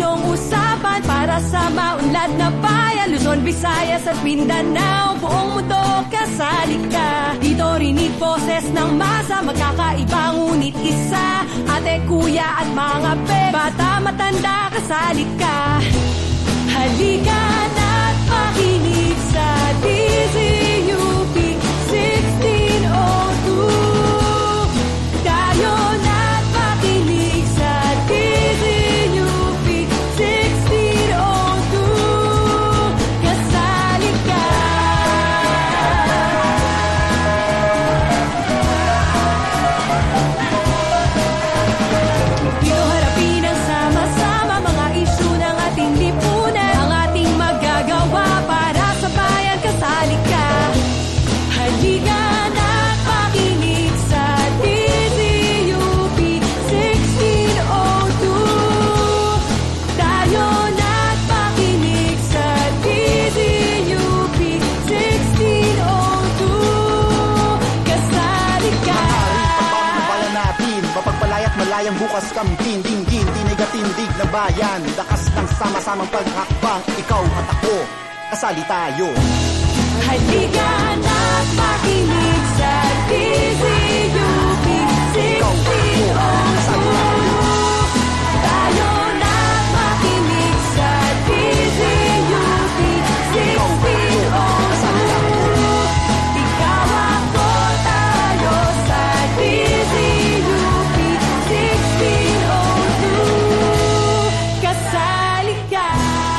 Punong usapan para sa maunlad na bayan, Luzon, Visayas at Mindanao. Buong mundo kasali ka. Dito rinig boses ng masa, magkakaiba ngunit isa. Ate, kuya at mga pe, bata, matanda, kasali ka. Halika na't makinig sa DZUP 1602. Tayo na't makinig sa DZUP 1602. Kasali ka. Dito harapin ang sama-sama mga isyu ng ating lipunan, ang ating magagawa para sa bayan. Kasali ka. Halika na't makinig sa DZUP 1602. Tayo na't makinig sa DZUP 1602. Kasali ka. Pagpapala natin, mapagpalayat malayang bukas kamtin, dinggin, tinigatindig na bayan. Lakas ng sama-samang paghakbang, ikaw at ako, kasali tayo. Halika na't makinig sa DZUP 1602. Tayo na't makinig sa DZUP 1602. Ikaw ako tayo sa DZUP 1602. Kasali ka.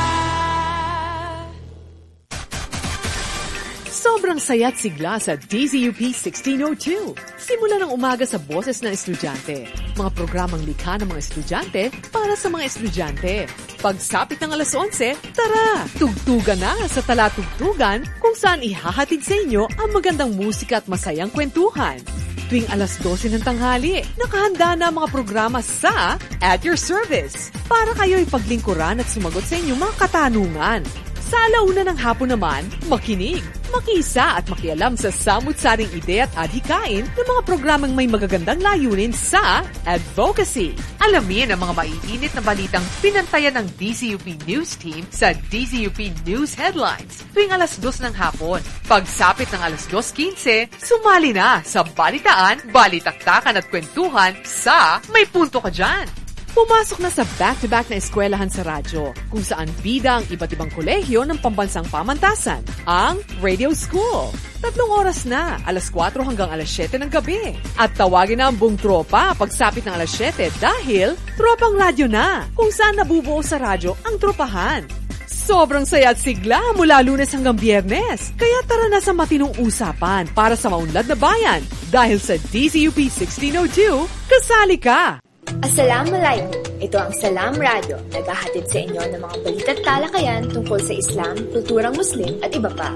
Sobrang saya't sigla sa DZUP 1602. Simula ng umaga sa boses ng estudyante. Mga programang likha ng mga estudyante para sa mga estudyante. Pagsapit ng alas 11, tara! Tugtugan na sa Talatugtugan kung saan ihahatid sa inyo ang magandang musika at masayang kwentuhan. Tuwing alas 12 ng tanghali, nakahanda na ang mga programa sa At Your Service para kayo'y paglingkuran at sumagot sa inyong mga katanungan. Sa alauna ng hapon naman, makinig, makisa at makialam sa samut-saring ide at adhikain ng mga programang may magagandang layunin sa advocacy. Alamin ang mga maiinit na balitang pinantayan ng DZUP News Team sa DZUP News Headlines tuwing alas 2 ng hapon. Pagsapit ng alas 2:15, sumali na sa balitaan, balitaktakan at kwentuhan sa May Punto Ka Dyan. Pumasok na sa back-to-back na eskwelahan sa radyo, kung saan bida ang iba't ibang kolehiyo ng pambansang pamantasan, ang Radio School. 3 oras na, alas 4 hanggang alas 7 ng gabi. At tawagin na ang buong tropa pagsapit ng alas 7 dahil tropang radyo na, kung saan nabubuo sa radyo ang tropahan. Sobrang saya at sigla mula Lunes hanggang Biyernes. Kaya tara na sa matinong usapan para sa maunlad na bayan. Dahil sa DZUP 1602, kasali ka! Assalamualaikum. Ito ang Salam Radio, naghahatid sa inyo ng mga balita at talakayan tungkol sa Islam, kulturang Muslim at iba pa.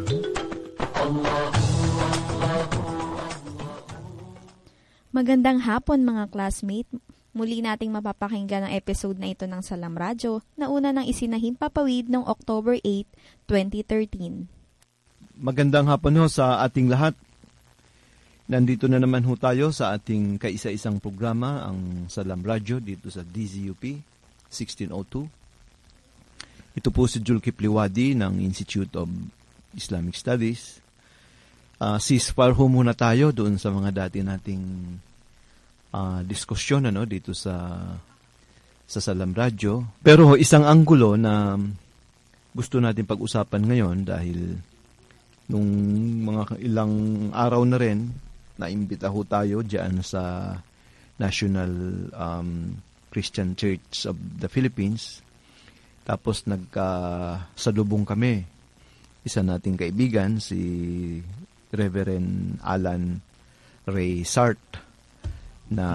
Magandang hapon mga classmate. Muli nating mapapakinggan ang episode na ito ng Salam Radio na una ng isinahing papawid noong October 8, 2013. Magandang hapon ho sa ating lahat. Nandito na naman ho tayo sa ating kaisa-isang programa, ang Salam Radio, dito sa DZUP 1602. Ito po si Jul Kipliwadi ng Institute of Islamic Studies. Ceasefire ho muna tayo doon sa mga dati nating diskusyon dito sa Salam Radio. Pero isang anggulo na gusto natin pag-usapan ngayon dahil nung mga ilang araw na rin, naimbita ho tayo dyan sa National Christian Church of the Philippines. Tapos nagkasalubong kami. Isa nating kaibigan, si Reverend Alan Ray Sart, na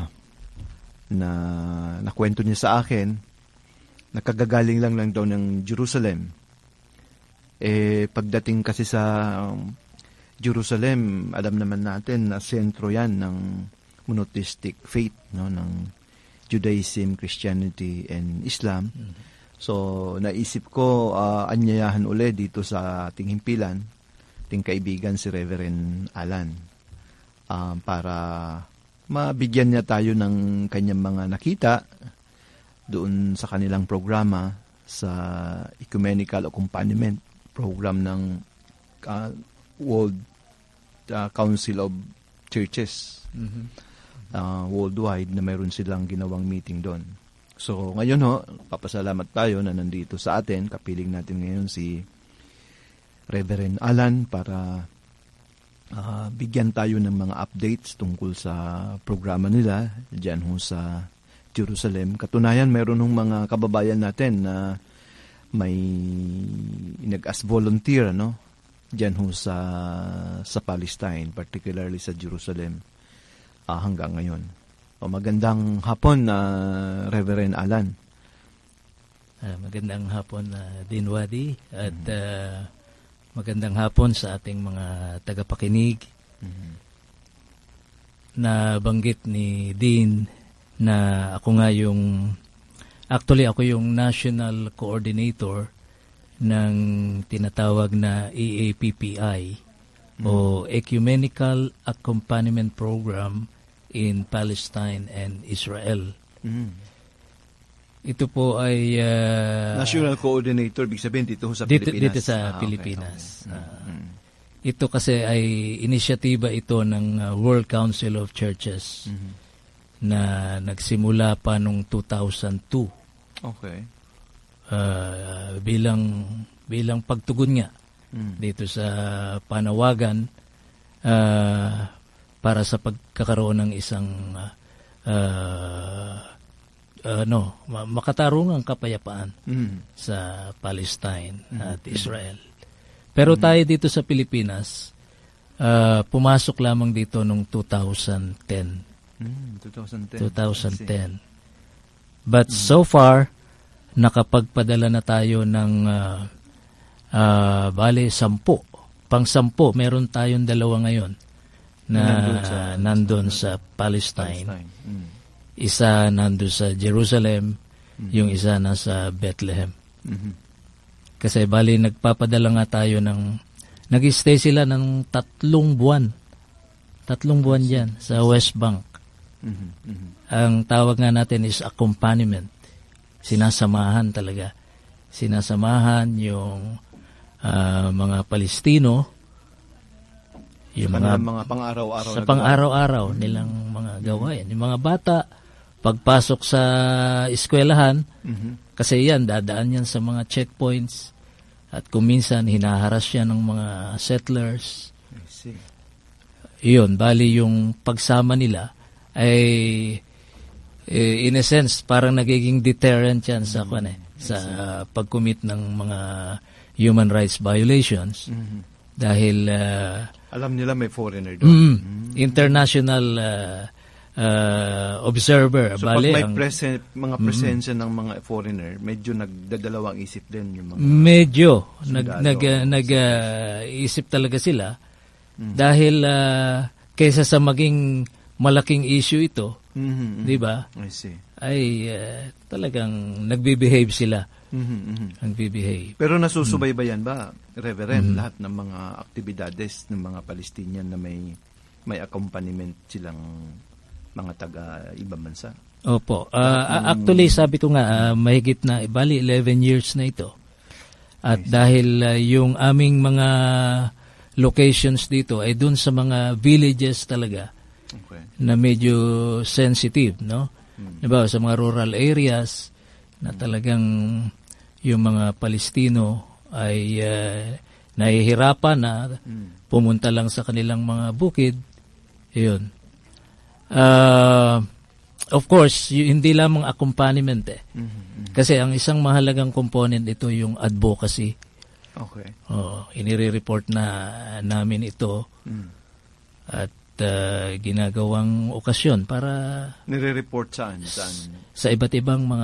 nakwento niya sa akin, nakagagaling lang daw ng Jerusalem. Pagdating kasi sa Jerusalem, alam naman natin na sentro yan ng monotheistic faith, ng Judaism, Christianity, and Islam. So, naisip ko, anyayahan uli dito sa ating himpilan, ating kaibigan si Reverend Alan, para mabigyan niya tayo ng kanyang mga nakita doon sa kanilang programa sa ecumenical accompaniment program ng World Council of Churches worldwide, na mayroon silang ginawang meeting doon. So ngayon papasalamat tayo na nandito sa atin. Kapiling natin ngayon si Reverend Alan para bigyan tayo ng mga updates tungkol sa programa nila dyan sa Jerusalem. Katunayan, mayroon ng mga kababayan natin na may nag-as volunteer dyan sa Palestine, particularly sa Jerusalem hanggang ngayon. Magandang hapon, Reverend Alan. Magandang hapon, Dinwadi, at magandang hapon sa ating mga tagapakinig. Nabanggit ni Dean na ako yung national coordinator ng tinatawag na EAPPI o Ecumenical Accompaniment Program in Palestine and Israel. Ito po ay national coordinator, big sabihin dito sa Pilipinas. Dito sa Pilipinas. Okay. Ito kasi ay inisyatiba ito ng World Council of Churches na nagsimula pa noong 2002. Okay. Bilang pagtugon nga dito sa panawagan para sa pagkakaroon ng isang makatarungang kapayapaan sa Palestine at Israel. Pero tayo dito sa Pilipinas, pumasok lamang dito noong 2010. 2010. But so far, nakapagpadala na tayo ng 10. Pang-10, meron tayong 2 ngayon na nandun sa Palestine. Isa nandun sa Jerusalem, yung isa nasa Bethlehem. Kasi nagpapadala nga tayo nag-stay sila ng 3 buwan. 3 buwan dyan sa West Bank. Ang tawag nga natin is accompaniment. Sinasamahan talaga. Sinasamahan yung mga Palestino, yung mga pang-araw-araw sa pang-araw-araw nilang mga gawain. Yung mga bata, pagpasok sa eskwelahan, kasi yan, dadaan yan sa mga checkpoints, at kung minsan hinaharas siya ng mga settlers. I see. Iyon, yung pagsama nila ay in a sense parang nagiging deterrent yan sa pag-commit ng mga human rights violations dahil alam nila may foreigner doon. International observer. So pag may mga presensya ng mga foreigner, medyo nagdadalawang isip din yung mga nag-isip talaga sila dahil kaysa sa maging malaking issue ito, di ba? I see. Ay talagang nagbe-behave sila. Nagbe-behave. Pero nasusubaybayan ba, Reverend, lahat ng mga aktibidades ng mga Palestinian na may accompaniment silang mga taga-ibang bansa? Opo. Actually, sabi ko nga, mahigit na, 11 years na ito. At dahil yung aming mga locations dito ay dun sa mga villages talaga na medyo sensitive, no? Diba, sa mga rural areas na talagang yung mga Palestino ay nahihirapan na pumunta lang sa kanilang mga bukid. Yun. Of course, hindi lamang accompaniment Kasi ang isang mahalagang component ito yung advocacy. Okay. Inire-report na namin ito at ginagawang okasyon para nire-report saan? Sa iba't ibang mga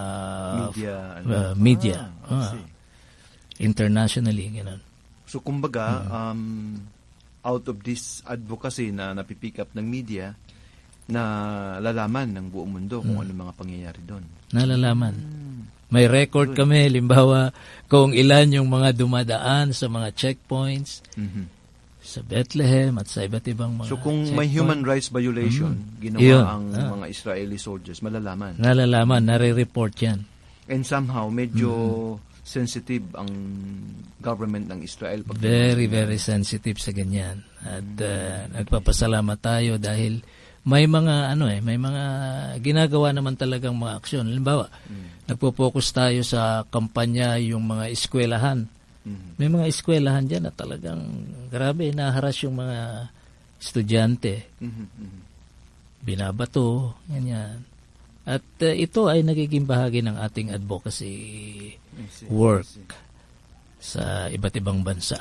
media. Internationally, gano'n. So kumbaga, out of this advocacy na napipick up ng media, na lalaman ng buong mundo kung ano mga pangyayari doon. Nalalaman. May record kami, limbawa, kung ilan yung mga dumadaan sa mga checkpoints. sa Bethlehem at sa iba't ibang mga So kung may checkpoint. human rights violation, ginawa Yun. ang mga Israeli soldiers, malalaman. Nalalaman, nare-report yan. And somehow, medyo sensitive ang government ng Israel. Very, very sensitive sa ganyan. At nagpapasalamat tayo dahil may mga may mga ginagawa naman talagang mga aksyon. Halimbawa, nagpo-focus tayo sa kampanya yung mga eskwelahan. May mga eskwelahan dyan na talagang grabe, naharas yung mga estudyante. Binabato, ganyan. At ito ay nagiging bahagi ng ating advocacy work sa iba't ibang bansa.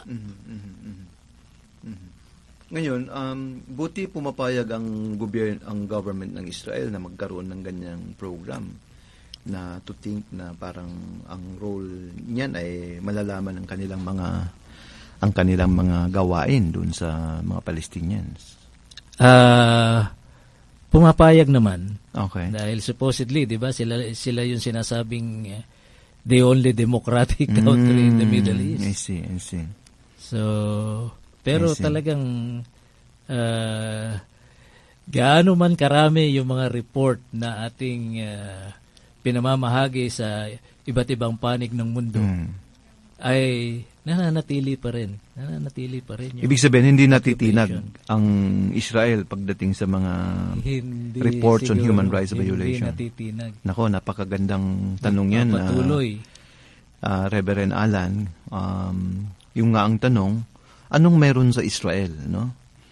Ngayon, buti pumapayag ang government ng Israel na magkaroon ng ganyang program na to think na parang ang role niyan ay malalaman ang kanilang mga gawain doon sa mga Palestinians. Pumapayag naman. Okay. Dahil supposedly, 'di ba, sila yung sinasabing the only democratic country in the Middle East. I see. So, pero talagang gaano man karami yung mga report na ating pinamamahagi sa iba't ibang panig ng mundo, ay nananatili pa rin yung ibig sabihin, hindi natitinag ang Israel pagdating sa mga reports on human rights violation. Hindi natitinag. Nako, napakagandang tanong yan. Patuloy. Reverend Alan, yung nga ang tanong, anong meron sa Israel, no?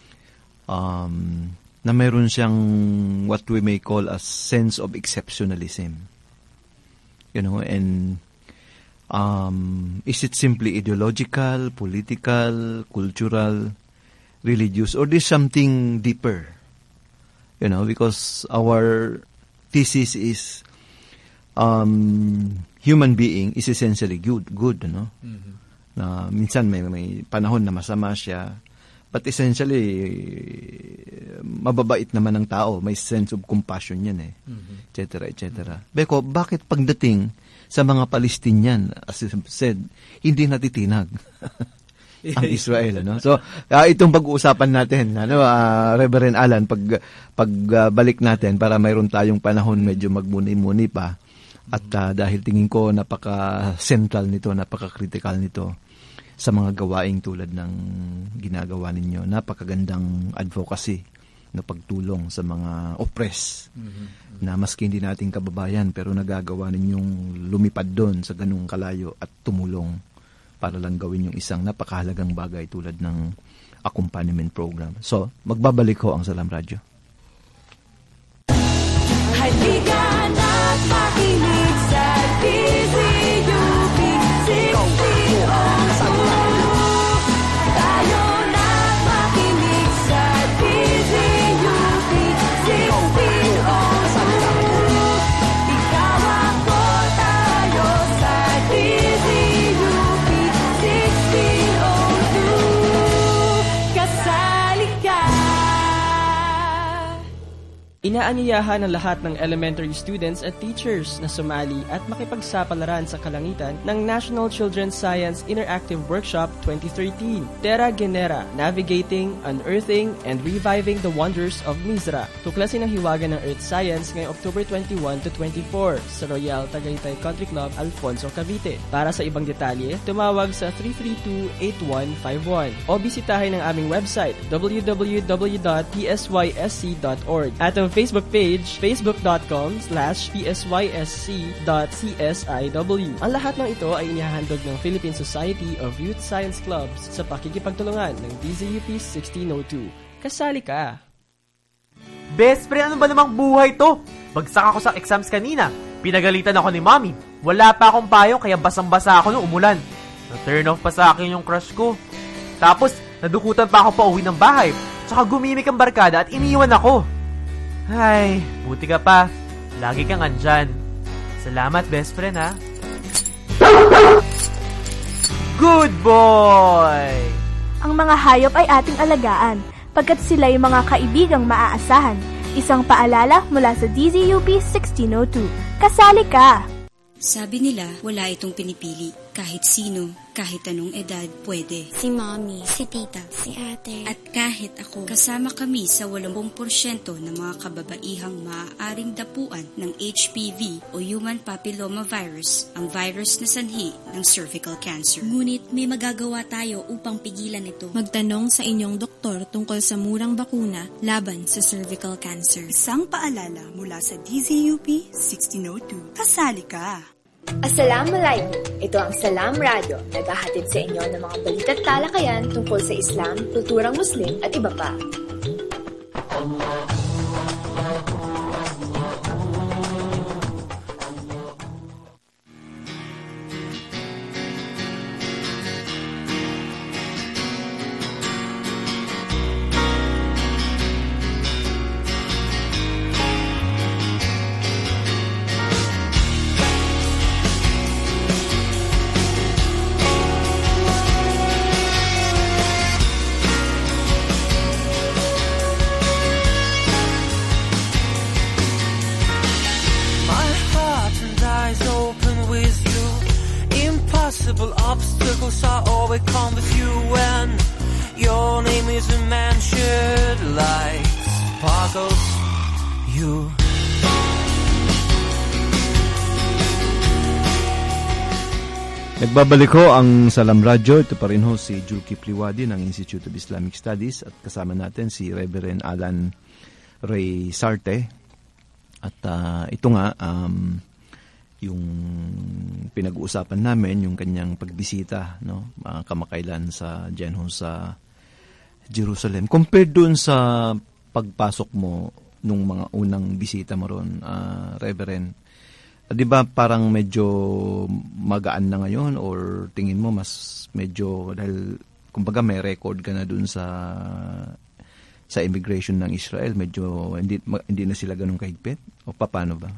Na meron siyang what we may call a sense of exceptionalism. And is it simply ideological, political, cultural, religious, or there's something deeper? Because our thesis is human being is essentially good, no? Na minsan may panahon na masama siya, but essentially mababait naman ang tao, may sense of compassion yan etc. Beko, bakit pagdating sa mga Palestinian, as I said, hindi natitinag ang Israel, no? So, itong pag-uusapan natin, Reverend Alan, pagbalik natin para mayroon tayong panahon medyo magmuni-muni pa, at dahil tingin ko napaka-central nito, napaka-critical nito sa mga gawaing tulad ng ginagawa ninyo. Napakagandang advocacy na pagtulong sa mga oppressed na maski hindi nating kababayan pero nagagawa ninyong lumipad doon sa ganung kalayo at tumulong para lang gawin yung isang napakahalagang bagay tulad ng accompaniment program. So, magbabalik ho ang Salam Radio. Halika na't makinig sa DZUP 1602. Tayo na't makinig sa DZUP 1602. Ikaw ako tayo sa DZUP 1602. Kasali ka. Inaanyayahan ng lahat ng elementary students at teachers na sumali at makipagsapalaran sa kalangitan ng National Children's Science Interactive Workshop 2013, Terra Genera, Navigating, Unearthing, and Reviving the Wonders of Mizra. Tuklasin ang hiwaga ng Earth Science ngayong October 21 to 24 sa Royal Tagaytay Country Club, Alfonso, Cavite. Para sa ibang detalye, tumawag sa 332-8151 o bisitahin ang aming website www.psysc.org at ang Facebook page, facebook.com/psysc.csiw. Ang lahat ng ito ay inihahandog ng Philippine Society of Youth Science Clubs sa pakikipagtulungan ng DZUP 1602. Kasali ka! Best friend, ano ba namang buhay to? Bagsak ako sa exams kanina. Pinagalitan ako ni Mommy. Wala pa akong payong kaya basang-basa ako nung umulan. Na-turn off pa sa akin yung crush ko. Tapos, nadukutan pa ako pa uwi ng bahay. Tsaka gumimik ang barkada at iniwan ako. Ay, buti ka pa. Lagi kang andyan. Salamat, best friend, ha? Good boy! Ang mga hayop ay ating alagaan, pagkat sila ay mga kaibigang maaasahan. Isang paalala mula sa DZUP 1602. Kasali ka! Sabi nila, wala itong pinipili, kahit sino. Kahit anong edad, pwede. Si mommy, si tita, si ate. At kahit ako, kasama kami sa 80% ng mga kababaihang maaaring dapuan ng HPV o Human Papilloma Virus, ang virus na sanhi ng cervical cancer. Ngunit may magagawa tayo upang pigilan ito. Magtanong sa inyong doktor tungkol sa murang bakuna laban sa cervical cancer. Isang paalala mula sa DZUP 1602. Kasali ka! Assalamualaikum. Ito ang Salam Radio, naghahatid sa inyo ng mga balita't talakayan tungkol sa Islam, kulturang Muslim at iba pa. Obstacles are overcome with you when your name is a mansion light sparkles you. Nagbabalik ho ang Salam Radio. Ito pa rin ho si Julkie Pliwadi ng Institute of Islamic Studies at kasama natin si Reverend Alan Ray Sarte. At ito nga, yung pinag-uusapan namin, yung kanyang pagbisita, no, kamakailan sa dyan ho sa Jerusalem. Compared doon sa pagpasok mo nung mga unang bisita mo ron, Reverend, di ba parang medyo magaan na ngayon or tingin mo mas medyo, dahil kumbaga may record ka na doon sa immigration ng Israel, medyo hindi na sila ganun kahigpit? O paano ba?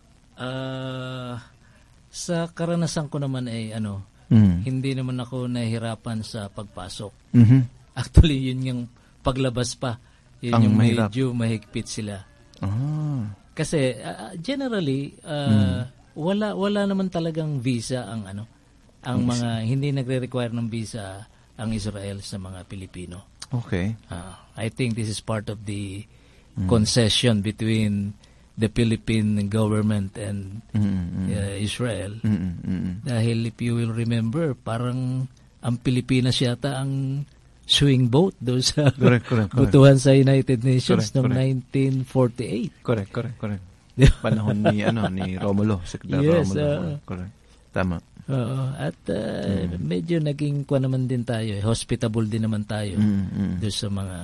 Sa karanasan ko naman ay hindi naman ako nahihirapan sa pagpasok. Mm-hmm. Actually, yun yung paglabas pa. Yun ang yung mahirap. Medyo mahigpit sila. Kasi generally wala naman talagang visa ang mga hindi nagre-require ng visa ang Israel sa mga Pilipino. Okay. I think this is part of the concession between the Philippine government and Israel. Dahil if you will remember, parang ang Pilipinas yata ang swing vote doon sa butuhan sa United Nations noong 1948. Correct. Panahon ni Romulo, Secretary Romulo. Correct. Tama. At medyo naging naman din tayo, hospitable din naman tayo doon sa mga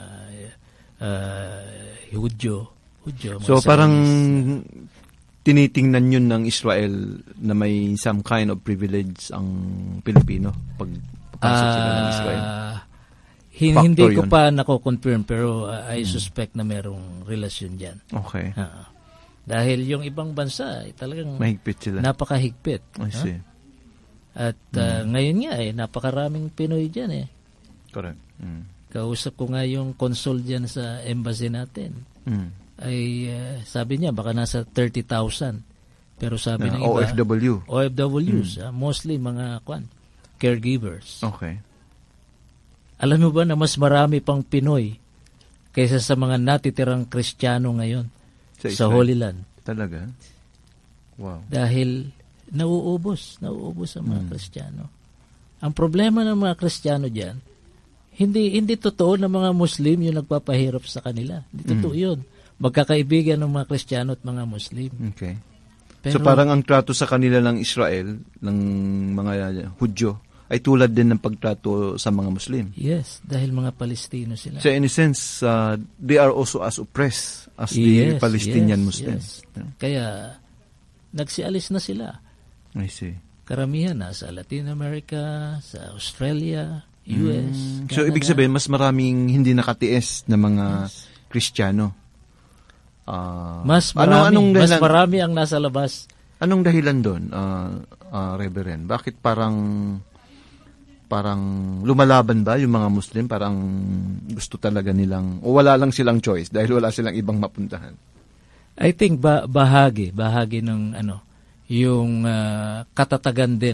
Hudyo. So parang tinitingnan yun ng Israel na may some kind of privilege ang Pilipino pagpasok sila ng Israel. Hindi ko pa nako-confirm pero I suspect na merong relasyon dyan. Okay. Dahil yung ibang bansa talagang mahigpit sila. Napakahigpit. I see. At ngayon nga napakaraming Pinoy dyan . Correct. Kausap ko nga yung consul dyan sa embassy natin. Ay sabi niya baka nasa 30,000. Pero sabi ng iba OFWs, mostly mga caregivers. Okay. Alam mo ba na mas marami pang Pinoy kaysa sa mga natitirang Kristiyano ngayon sa Holy Land? Talaga? Wow. Dahil nauubos ang mga Kristiyano. Ang problema ng mga Kristiyano diyan, hindi totoo na mga Muslim yung nagpapahirap sa kanila. Hindi totoo 'yun. Magkakaibigan ng mga Kristiyano at mga Muslim. Okay. Pero, so parang ang trato sa kanila ng Israel, ng mga Hudyo, ay tulad din ng pagtrato sa mga Muslim. Yes, dahil mga Palestino sila. So in a sense, they are also as oppressed as the Palestinian Muslims. Yes. Kaya nagsialis na sila. I see. Karamihan nasa Latin America, sa Australia, US, Canada. So ibig sabihin, mas maraming hindi nakatiis na mga Kristiyano. Mas marami ang nasa labas. Anong dahilan doon, Reverend? Bakit parang lumalaban ba yung mga Muslim? Parang gusto talaga nilang, o wala lang silang choice dahil wala silang ibang mapuntahan? I think bahagi ng yung katatagan din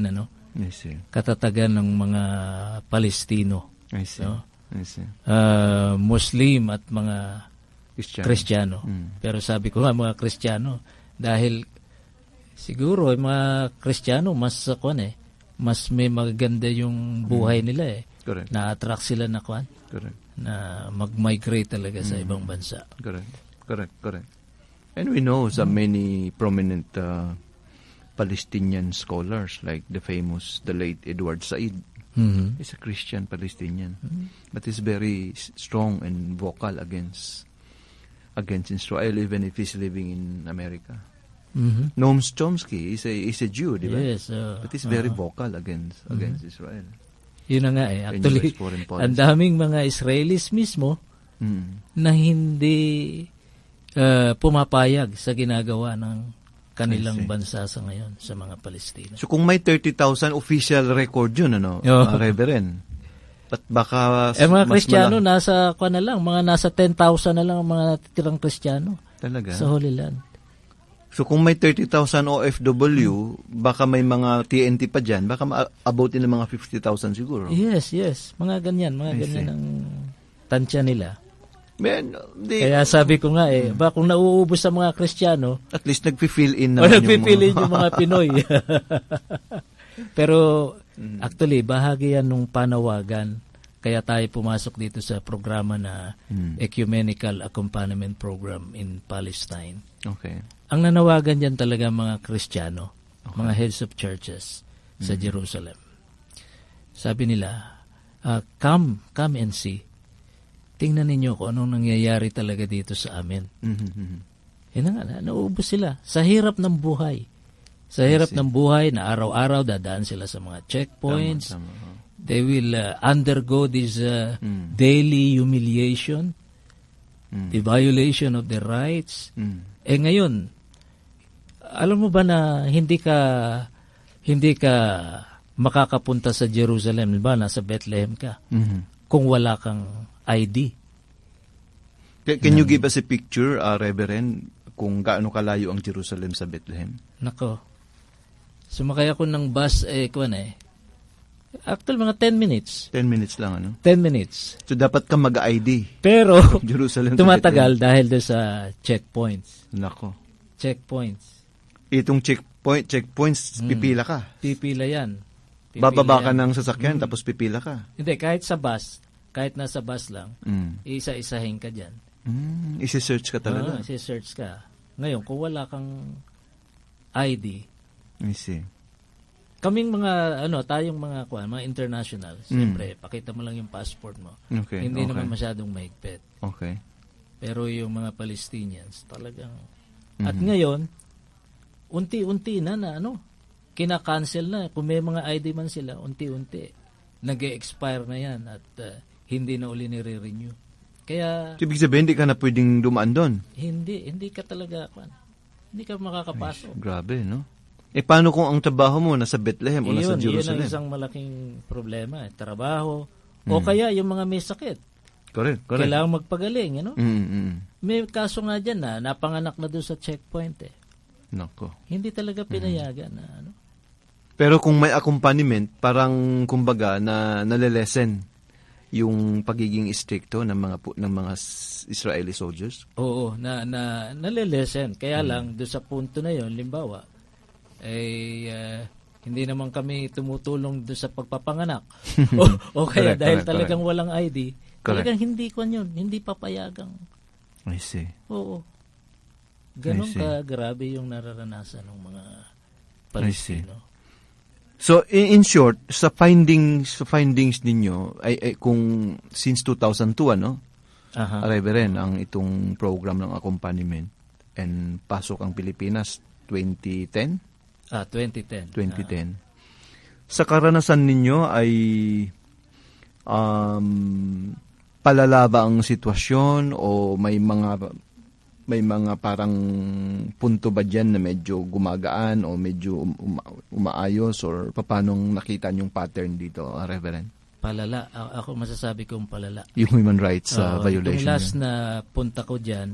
katatagan ng mga Palestino. I see. No? I see. Muslim at mga Kristiyano. Pero sabi ko nga mga Kristiyano dahil siguro mga Kristiyano mas mas may maganda yung buhay nila Correct. Na-attract sila na Correct. na mag-migrate talaga sa ibang bansa. Correct. And we know some many prominent Palestinian scholars like the late Edward Said. He's a Christian Palestinian, but he's very strong and vocal against Israel, even if he's living in America. Noam Chomsky is a Jew, di ba? Yes, but he's very vocal against Israel. Yun na nga actually, ang daming mga Israelis mismo na hindi pumapayag sa ginagawa ng kanilang bansa sa ngayon sa mga Palestina. So kung may 30,000 official record yun, Reverend, but baka mga Kristiyano nasa mga nasa 10,000 na lang ang mga titirang Kristiyano talaga sa Holy Land. So kung may 30,000 OFW, baka may mga TNT pa dyan, baka about din ng mga 50,000 siguro. Yes. Mga ganyan ang tansya nila. Kaya sabi ko nga kung nauubos sa mga Kristiyano, at least nagpi-fill in naman yung mga Pinoy. Pero actually, bahagi yan nung panawagan. Kaya tayo pumasok dito sa programa na Ecumenical Accompaniment Program in Palestine. Okay. Ang nanawagan dyan talaga mga Kristiyano, mga heads of churches sa Jerusalem. Sabi nila, come and see. Tingnan ninyo kung anong nangyayari talaga dito sa amin. Nauubos sila sa hirap ng buhay. Sa hirap ng buhay na araw-araw dadaan sila sa mga checkpoints. They will undergo this daily humiliation, the violation of their rights. Ngayon, alam mo ba na hindi ka makakapunta sa Jerusalem, ba nasa Bethlehem ka, kung wala kang ID. Can you give us a picture, Reverend, kung gaano kalayo ang Jerusalem sa Bethlehem? Nako. Sumakay ako ng bus, actually, mga 10 minutes. 10 minutes lang, 10 minutes. So, dapat ka mag-ID. Pero, Jerusalem tumatagal dahil doon sa checkpoints. Nako. Checkpoints. Itong checkpoints, pipila ka. Pipila yan. Bababa ka ng sasakyan, tapos pipila ka. Hindi, kahit sa bus, kahit nasa bus lang, isa-isahin ka dyan. Isi-search ka talaga? Isi-search ka. Ngayon, kung wala kang ID, I see. Kaming tayong mga international, siyempre, pakita mo lang yung passport mo. Okay, Hindi naman masyadong mahigpit. Okay. Pero yung mga Palestinians, talagang... At ngayon, unti-unti na kina-cancel na. Kung may mga ID man sila, unti-unti. Nag-expire na yan at hindi na uli nire-renew. Kaya... Ibig sabihin, hindi ka na pwedeng dumaan doon? Hindi ka talaga, hindi ka makakapasok. Grabe, no? Paano kung ang trabaho mo nasa Bethlehem o nasa Jerusalem? Yun ang isang malaking problema. Trabaho. O kaya yung mga may sakit. Correct. Kailangan magpagaling, May kaso nga dyan na napanganak na doon sa checkpoint. Nako. Hindi talaga pinayagan na Pero kung may accompaniment, parang kumbaga na nalelesen yung pagiging stricto ng mga Israeli soldiers. Oo, nalelesen. Kaya lang doon sa punto na yon, limbawa, hindi naman kami tumutulong doon sa pagpapanganak. o kaya dahil talagang walang ID, talagang hindi papayagang. I see. Oo. Ganon ka grabe yung nararanasan ng mga Palestino. So in short, sa findings ninyo ay kung since 2002 Reverend ang itong program ng accompaniment and pasok ang Pilipinas 2010. 2010. Sa karanasan ninyo ay palala ba ang sitwasyon o may mga parang punto ba dyan na medyo gumagaan o medyo umaayos or paano nakita yung pattern dito, Reverend? Palala. Ako masasabi kong palala. Yung human rights violation. Yung last na punta ko dyan,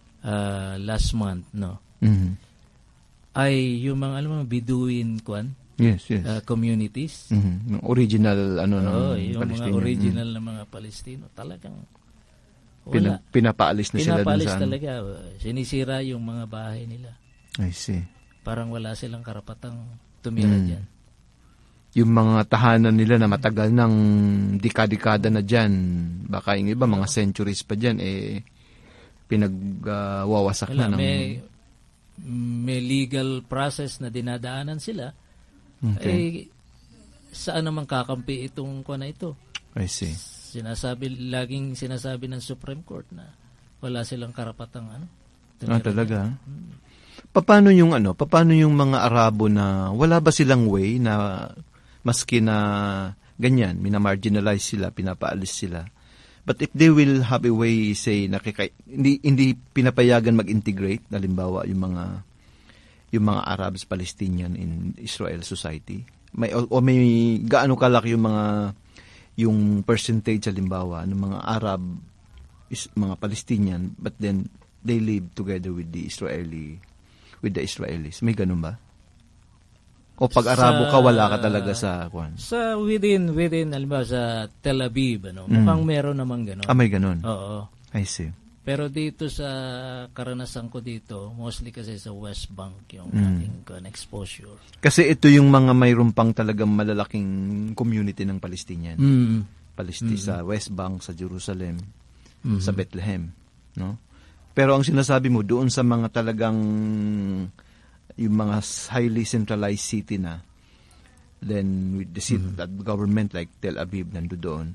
last month, Mm-hmm. ay yung mga, Bedouin, communities. Mm-hmm. Original yung mga original na mga Palestino talagang pinapaalis na sila dun sa talaga. Sinisira yung mga bahay nila. I see. Parang wala silang karapatang tumira diyan. Yung mga tahanan nila na matagal ng dekada na dyan, baka yung iba mga centuries pa dyan, pinagwawasak na ng... May legal process na dinadaanan sila. Okay. Saan naman kakampi itong na ito? I see. Laging sinasabi ng Supreme Court na wala silang karapatang talaga? Paano yung mga Arabo na wala ba silang way na maski na ganyan, minamarginalize sila, pinapaalis sila. But if they will have a way, say, hindi pinapayagan mag-integrate, halimbawa yung mga Arabs, Palestinian in Israel society, may gaano kalaki yung percentage, halimbawa, ng mga Arab, mga Palestinian, but then they live together with the Israelis. May ganun ba? O pag Arabo ka, wala ka talaga sa kwan? Sa within, halimbawa sa Tel Aviv, mukhang meron naman gano'n. May gano'n? Oo. I see. Pero dito sa karanasan ko dito, mostly kasi sa West Bank yung ating exposure. Kasi ito yung mga mayroon pang talagang malalaking community ng Palestinian. Sa West Bank, sa Jerusalem, sa Bethlehem. No? Pero ang sinasabi mo, doon sa mga talagang yung mga highly centralized city na, then with the city, government like Tel Aviv nandoon,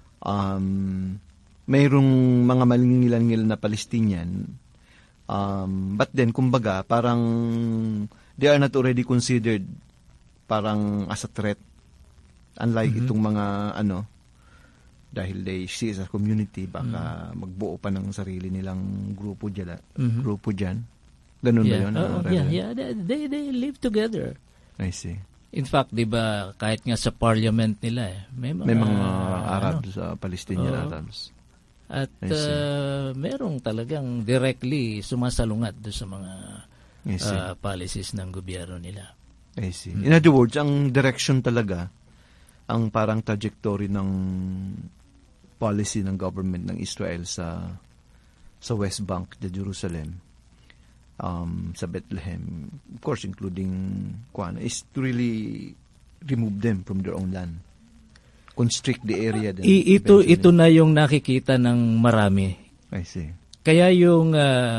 mayroong mga malingil-ngil na Palestinian, but then kumbaga parang they are not already considered parang as a threat, unlike itong mga dahil they see as a community, baka magbuo pa ng sarili nilang grupo dyan. Ganun ba yun? They live together. I see. In fact, di ba, kahit nga sa parliament nila, may mga Arabs, Palestinian Arabs. At merong talagang directly sumasalungat doon sa mga policies ng gobyerno nila. I see. In other words, ang direction talaga, ang parang trajectory ng policy ng government ng Israel sa West Bank, sa Jerusalem, sa Bethlehem, of course, including is to really remove them from their own land. Constrict the area. Ito na yung nakikita ng marami. I see. Kaya yung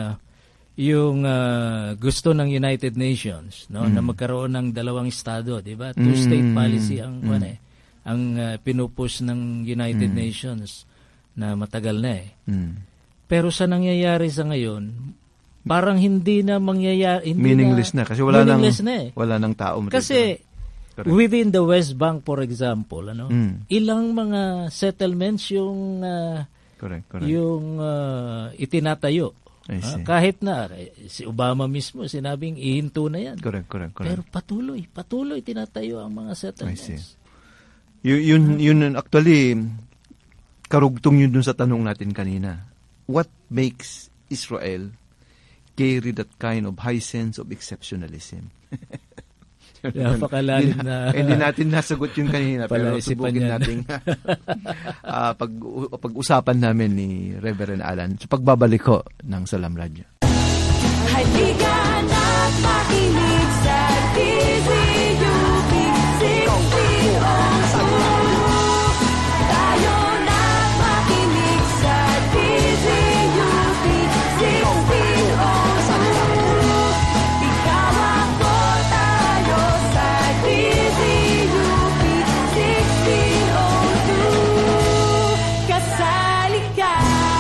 gusto ng United Nations, na magkaroon ng dalawang estado, di ba? Two-state policy ang pinupush ng United Nations na matagal na Pero sa nangyayari sa ngayon, parang hindi na mangyayari. Meaningless na kasi wala nang tao. Kasi within the West Bank, for example, ilang mga settlements yung yung itinatayo. Kahit na si Obama mismo sinabing ihinto na yan. Correct. Pero patuloy tinatayo ang mga settlements. Yun actually karugtong yun dun sa tanong natin kanina. What makes Israel carry that kind of high sense of exceptionalism? Napakalalim na. Hindi natin nasagot yung kanina, pero subugin natin pag-usapan namin ni Reverend Alan sa pagbabalik ko ng Salam Radio. Halika na't makinig sa DZUP 1602. Tayo na't makinig sa DZUP 1602. Ikaw ako tayo sa DZUP 1602. Kasali ka.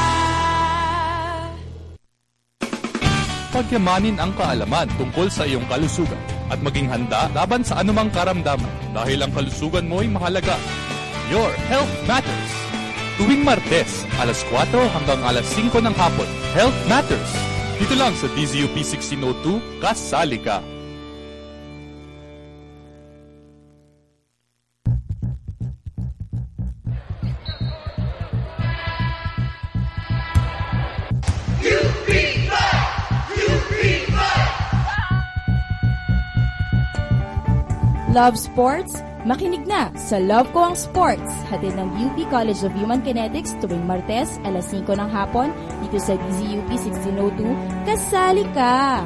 Pagyamanin ang kaalaman tungkol sa iyong kalusugan at maging handa laban sa anumang karamdaman dahil ang kalusugan mo ay mahalaga. Your Health Matters. Tuwing Martes, alas 4 hanggang alas 5 ng hapon. Health Matters. Dito lang sa DZUP 1602, kasali ka. Love sports? Makinig na sa Love Ko Ang Sports, hatid ng UP College of Human Kinetics tuwing Martes, alas 5 ng hapon, dito sa DZUP 1602. Kasali ka!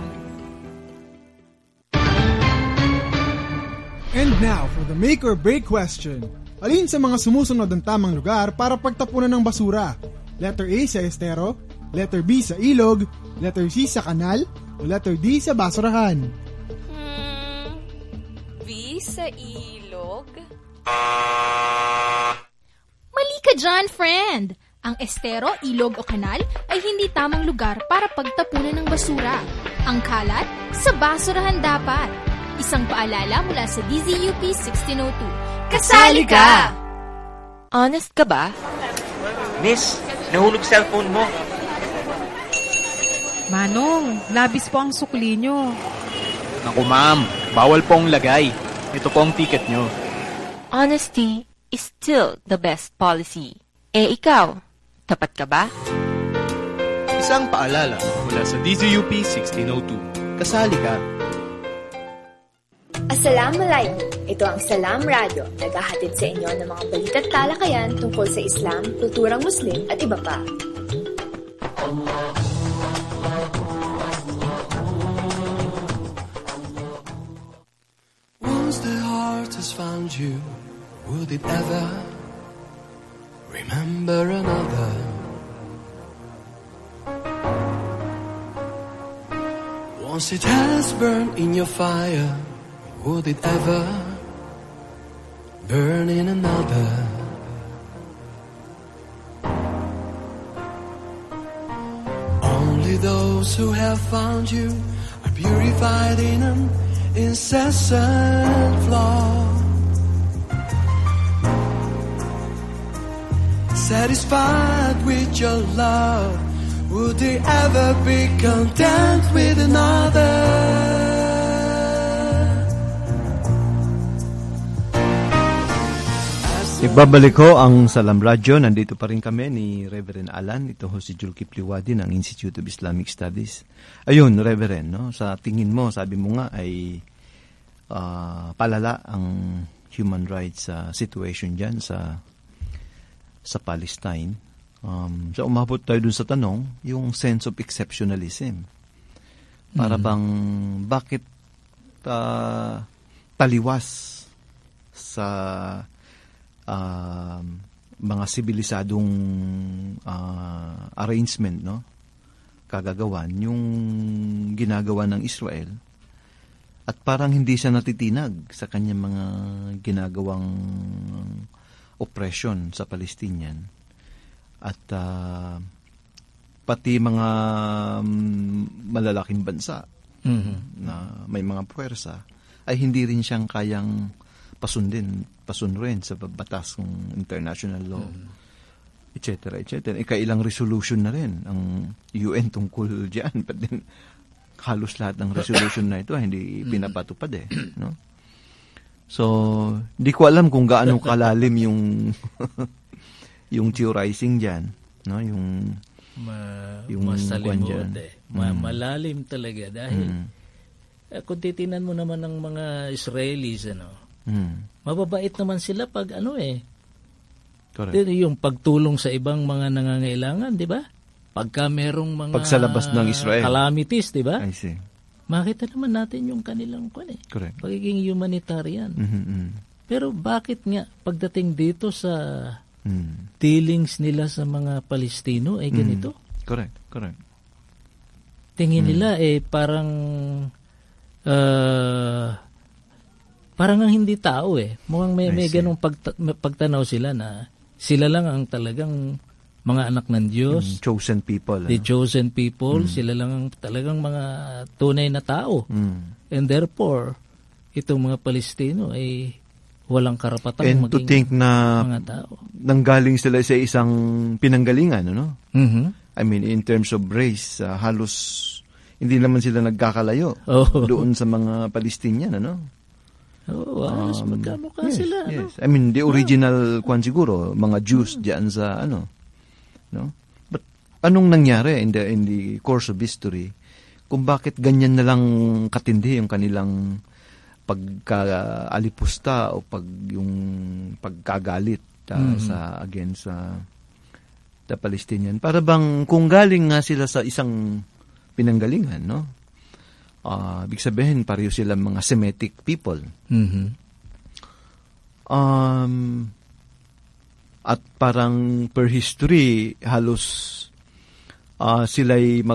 And now for the make or break question. Alin sa mga sumusunod ang tamang lugar para pagtapunan ng basura? Letter A sa estero, letter B sa ilog, letter C sa kanal, o letter D sa basurahan? B sa ilog? Mali ka dyan, friend! Ang estero, ilog o kanal ay hindi tamang lugar para pagtapunan ng basura. Ang kalat, sa basurahan dapat. Isang paalala mula sa DZUP 1602. Kasali ka! Honest ka ba? Miss, nahulog cellphone mo. Manong, labis po ang sukli nyo. Naku ma'am, bawal pong lagay. Ito po ang ticket nyo. Honesty is still the best policy. Eh ikaw, tapat ka ba? Isang paalala mula sa DZUP 1602. Kasali ka! Assalamualaikum. Ito ang Salam Radio, naghahatid sa inyo ng mga balita at talakayan tungkol sa Islam, kulturang Muslim at iba pa. Once the heart has found you, would it ever remember another? Once it has burned in your fire, would it ever burn in another? Only those who have found you are purified in an incessant flow. Satisfied with your love, would they ever be content with another? Ibabalik ko ang Salam Radio. Nandito pa rin kami ni Reverend Alan. Ito ho si Julkip Liwadi ng Institute of Islamic Studies. Ayun, Reverend, no? Sa tingin mo, sabi mo nga ay palala ang human rights situation dyan sa Palestine. So umabot tayo dun sa tanong, yung sense of exceptionalism. Para bang, bakit taliwas sa mga sibilisadong arrangement, no? Kagagawan, yung ginagawa ng Israel, at parang hindi siya natitinag sa kanyang mga ginagawang oppression sa Palestinian. At pati mga malalaking bansa na may mga puwersa ay hindi rin siyang kayang pasunrin sa batas ng international law, etc. Ikailang resolution na rin ang UN tungkol diyan, but then halos lahat ng resolution na ito hindi pinapatupad no? So, di ko alam kung gaano kalalim yung yung theorizing diyan, no? Yung masalimuot malalim talaga dahil kung titinan mo naman ng mga Israelis, mababait naman sila pag Correct. Yung pagtulong sa ibang mga nangangailangan, di ba? Pagka merong mga pagsalabas ng Israel calamities, di ba? I see. Makita naman natin yung kanilang correct, pagiging humanitarian. Pero bakit nga pagdating dito sa dealings nila sa mga Palestino ay ganito? Correct. Tingin nila parang parang ang hindi tao Mukhang may ganung pagtanaw sila na sila lang ang talagang mga anak ng Diyos. Chosen people. The chosen people. Sila lang ang talagang mga tunay na tao. And therefore, itong mga Palestino ay walang karapatang maging to think na mga tao. Nanggaling sila sa isang pinanggalingan, no? I mean, in terms of race, halos hindi naman sila nagkakalayo doon sa mga Palestinian, halos magkamukha sila. Yes. I mean, the original kwan siguro, mga Jews diyan sa no? But anong nangyari in the course of history kung bakit ganyan na lang katindi yung kanilang pagkaalipusta o yung pagkagalit sa against the Palestinian. Para bang kung galing nga sila sa isang pinanggalingan, no? Ibig sabihin pareho sila mga Semitic people. At parang per history halos sila'y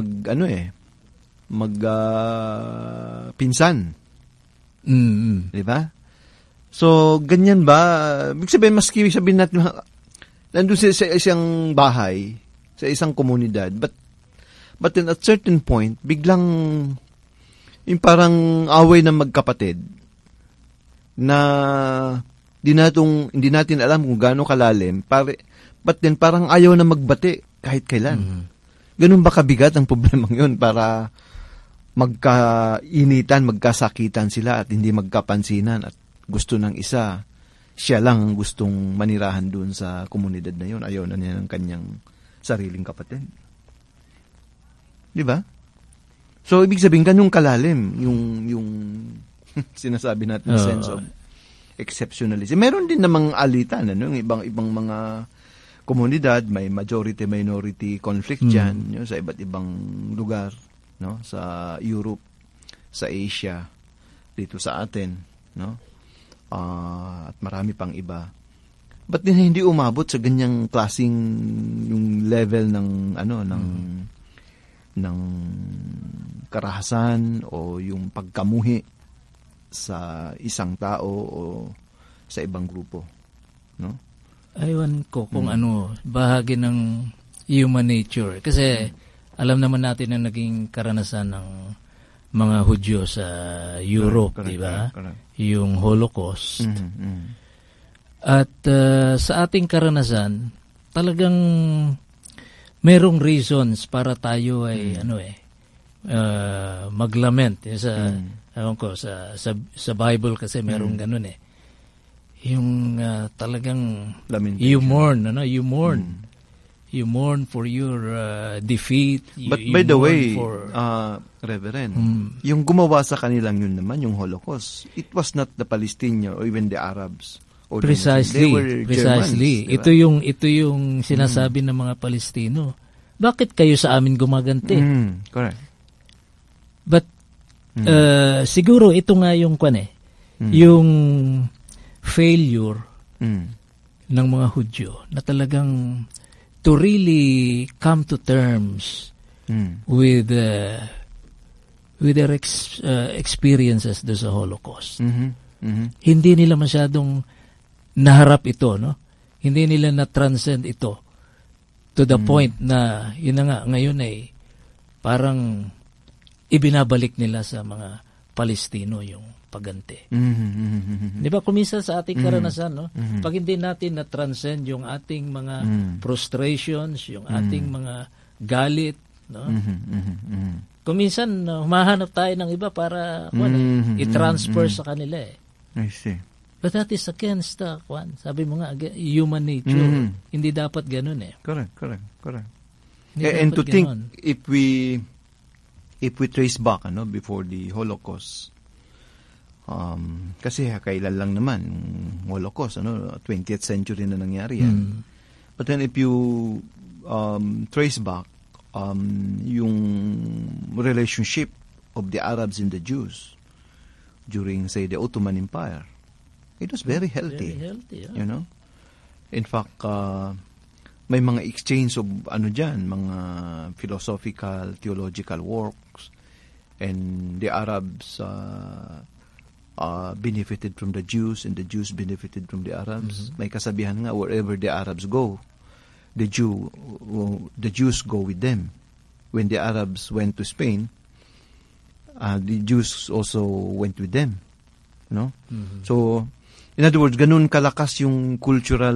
pinsan. Di ba? So, ganyan ba? Ibig sabihin, maski sabihin natin, nandun sa isang bahay, sa isang komunidad, but then at certain point, biglang, yung parang away ng magkapatid, na hindi natin alam kung gaano kalalim, but then parang ayaw na magbati kahit kailan. Ganun ba kabigat ang problemang yun para magkainitan, magkasakitan sila at hindi magkapansinan at gusto ng isa, siya lang ang gustong manirahan doon sa komunidad na yun. Ayaw na niya ng kanyang sariling kapatid. Di ba? So, ibig sabihin, ganun kalalim yung sinasabi natin sense of exceptionalism. Meron din namang alitan, yung ibang mga komunidad, may majority-minority conflict dyan, sa iba't ibang lugar, no? Sa Europe, sa Asia, dito sa atin, no? At marami pang iba. Ba't din hindi umabot sa ganyang klaseng yung level ng karahasan o yung pagkamuhi sa isang tao o sa ibang grupo, no? Aywan ko kung bahagi ng human nature. Kasi alam naman natin na naging karanasan ng mga Hudyo sa Europe, di ba? Yung Holocaust. At sa ating karanasan, talagang merong reasons para tayo ay maglament. Sa Bible kasi merong ganun eh. Yung talagang you mourn, you mourn for your defeat. But by the way, Reverend, yung gumawa sa kanilang yun naman, yung Holocaust, it was not the Palestinians or even the Arabs. Precisely. Germans, diba? Ito yung sinasabi ng mga Palestino. Bakit kayo sa amin gumaganti? Correct. But siguro ito nga yung yung failure ng mga Hudyo na talagang to really come to terms with their experiences do sa Holocaust. Hindi nila masyadong naharap ito, no? Hindi nila na-transcend ito to the point na yun na nga ngayon ay parang ibinabalik nila sa mga Palestino yung pagganti. Di ba kumisa sa ating karanasan, no? Pag hindi natin na-transcend yung ating mga frustrations, yung ating mga galit, no? Kuminsan humahanap tayo ng iba para i-transfer sa kanila eh. I see. But that is against sabi mo nga, human nature. Hindi dapat ganun eh. Correct. And to think, if we trace back, before the Holocaust, kasi kailan lang naman yung Holocaust, 20th century na nangyari yan. But then if you trace back yung relationship of the Arabs and the Jews during, say, the Ottoman Empire, it was very healthy. In fact, may mga exchange of mga philosophical, theological works, and the Arabs benefited from the Jews, and the Jews benefited from the Arabs. May kasabihan nga, wherever the Arabs go, the Jews go with them. When the Arabs went to Spain, the Jews also went with them. So, in other words, ganun kalakas yung cultural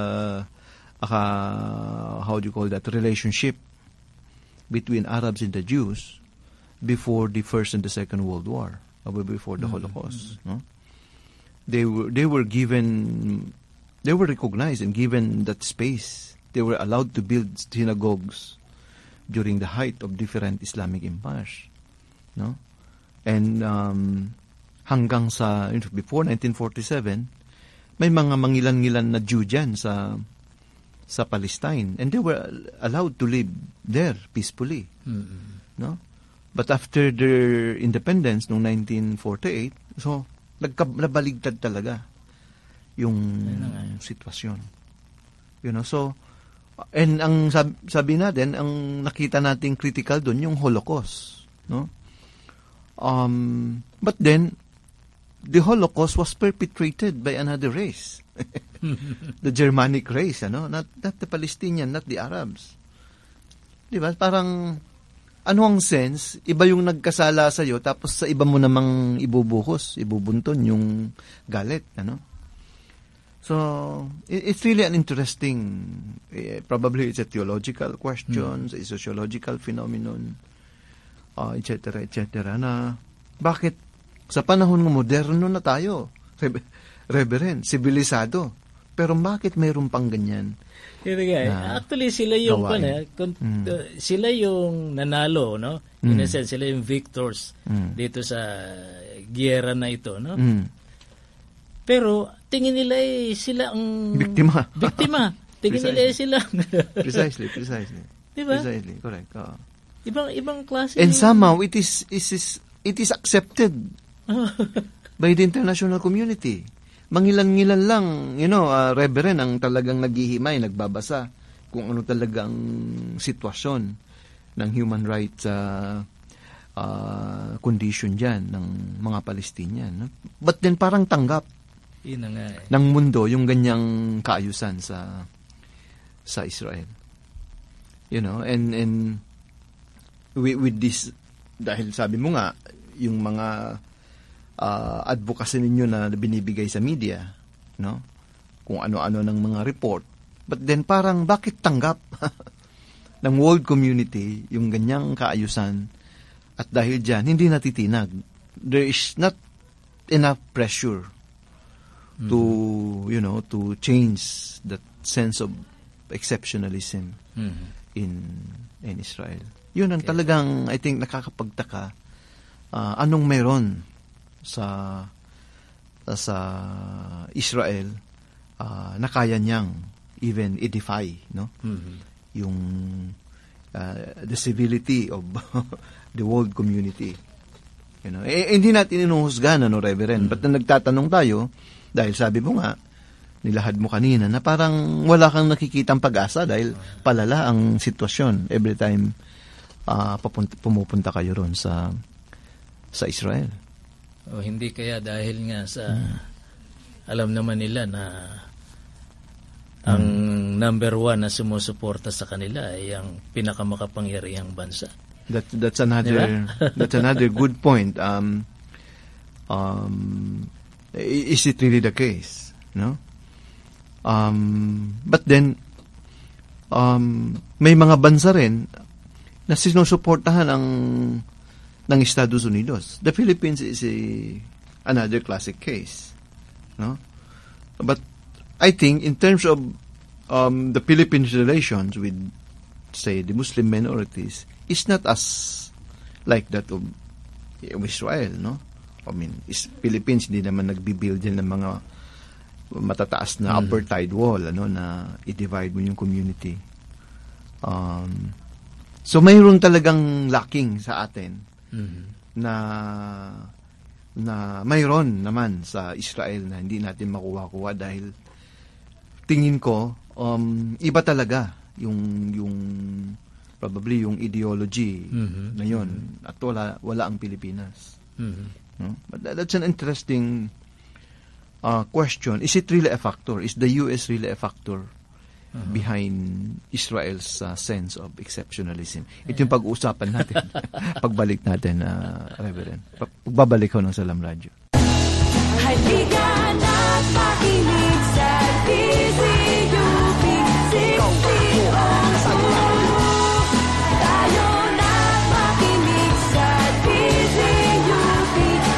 how do you call that, relationship between Arabs and the Jews before the First and the Second World War, or before the Holocaust. They were recognized and given that space. They were allowed to build synagogues during the height of different Islamic empires. And hanggang sa, before 1947, may mga mangilan-ngilan na Jew dyan sa Palestine. And they were allowed to live there peacefully. No? But after their independence noong 1948, so nabaligtad talaga yung sitwasyon. So, and ang sabi natin, ang nakita nating critical doon yung Holocaust, no? But then the Holocaust was perpetrated by another race. The Germanic race, not the Palestinian, not the Arabs. Di ba? Parang ano ang sense, iba yung nagkasala sa iyo tapos sa iba mo namang ibubunton yung galit, So, it's really an interesting, probably it's a theological question, a sociological phenomenon, etc., na bakit sa panahon ng moderno na tayo, reverend, sibilisado, pero bakit mayroon pang ganyan? Actually, sila yung sila yung nanalo, no? In a sense, sila yung victors dito sa giyera na ito, no? Pero tingin nila sila ang biktima. Tingin nila sila. Precisely. Diba? Precisely, correct. Ibang klase. And somehow it is accepted by the international community. Mangilan-ngilan lang, reverend ang talagang naghihimay, nagbabasa kung ano talagang sitwasyon ng human rights condition dyan ng mga Palestinian. No? But then parang tanggap ng mundo yung ganyang kaayusan sa Israel. And with this, dahil sabi mo nga, yung mga advocacy ninyo na binibigay sa media, no? Kung ano-ano ng mga report. But then parang bakit tanggap ng world community yung ganyang kaayusan at dahil dyan, hindi natitinag. There is not enough pressure to change that sense of exceptionalism in Israel. Yun ang talagang, I think, nakakapagtaka. Anong meron sa Israel na kaya niyang even edify, no? Yung the civility of the world community. Hindi natin inuhusgahan, Reverend? But na nagtatanong tayo, dahil sabi mo nga, nilahad mo kanina, na parang wala kang nakikitang pag-asa dahil palala ang sitwasyon every time pumupunta kayo ron sa Israel. O hindi kaya dahil nga sa alam naman nila na ang number one na sumusuporta sa kanila ay ang pinakamakapangyarihang bansa. That's another that's another good point. Is it really the case? No? But then may mga bansa rin na sinusuportahan ng Estados Unidos. The Philippines is another classic case, no? But I think in terms of the Philippines' relations with, say, the Muslim minorities, is not as like that of Israel, no? I mean, Philippines hindi naman nagbi-build din ng mga matataas na apartheid wall, na i-divide mo yung community. So mayroon talagang lacking sa atin na mayroon naman sa Israel na hindi natin makuha-kuha dahil tingin ko iba talaga yung probably yung ideology na yun at wala ang Pilipinas. No? But that's an interesting question. Is it really a factor? Is the US really a factor behind Israel's sense of exceptionalism? Ito yung pag-uusapan natin. Pagbalik natin, Reverend. Pagbabalik ko ng Salam Radio. Halika na't makinig sa DZUP 1602. Tayo na't makinig sa DZUP